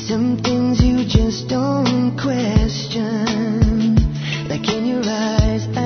Some things you just don't question. Like in your eyes